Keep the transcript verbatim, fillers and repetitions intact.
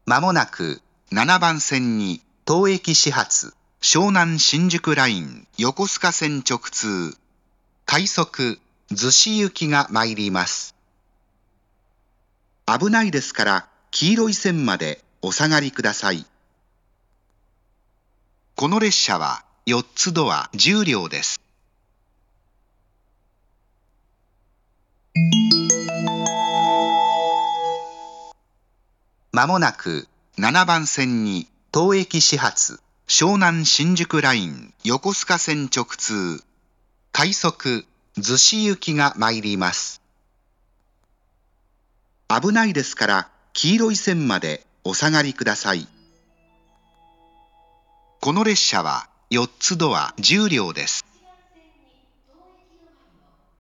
まもなくななばん線に当駅始発湘南新宿ライン横須賀線直通快速逗子行きが参ります。危ないですから黄色い線までお下がりください。この列車はよっつドアじゅう両です。まもなくななばん線に当駅始発湘南新宿ライン横須賀線直通快速逗子行きが参ります。危ないですから黄色い線までお下がりください。この列車はよっつドアじゅう両です。